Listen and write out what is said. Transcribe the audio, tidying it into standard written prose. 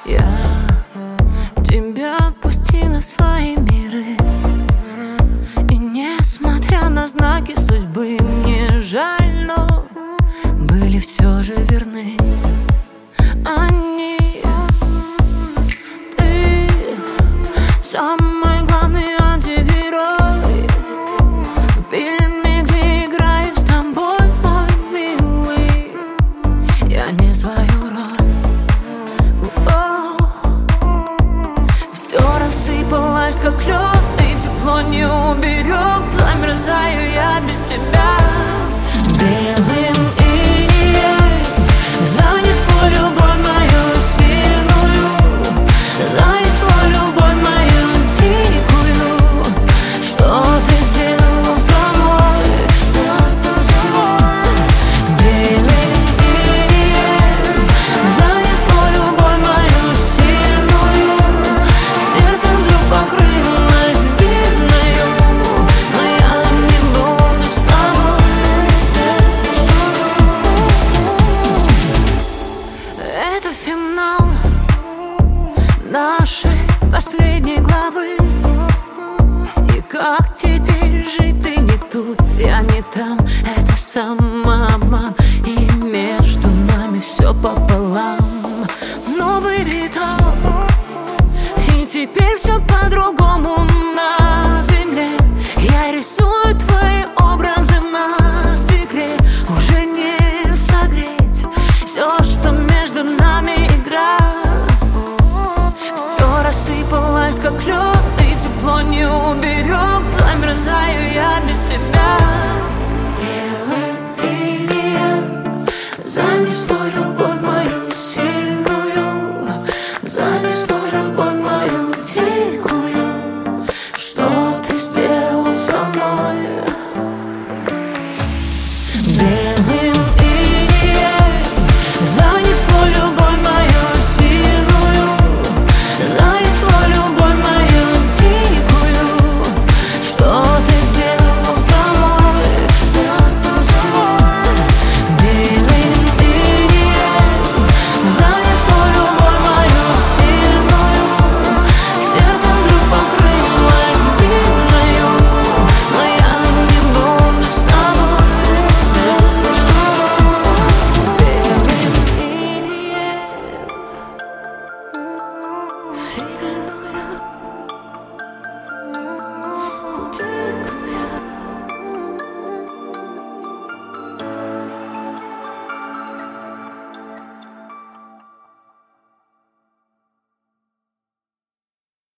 Я тебя пустила в свои миры, и несмотря на знаки судьбы, мне жаль, но были все же верны они. Ты самый главный антигерой в фильме, где играю с тобой, мой милый. Я не свою роль. Все рассыпалось, как лед, и тепло не уберег. Замерзаю я без тебя. Белым инеем занесло любовь мою сильную, занесло любовь мою дикую. Что ты сделал со мной? Белым инеем занесло любовь мою сильную, сердце вдруг покрылось бедною, но я не буду с тобой. Это финал нашей последней главы. И как теперь жить? Ты не тут, я не там. Это самообман, и между нами все пополам. Новый виток, и теперь все по-другому на земле. Я рисую твои образы на стекле. Уже не согреть все, что между нами игра. Все рассыпалось, как лед, и тепло не уберег. Замерзаю я без тебя. Белым инеем занесло любовь.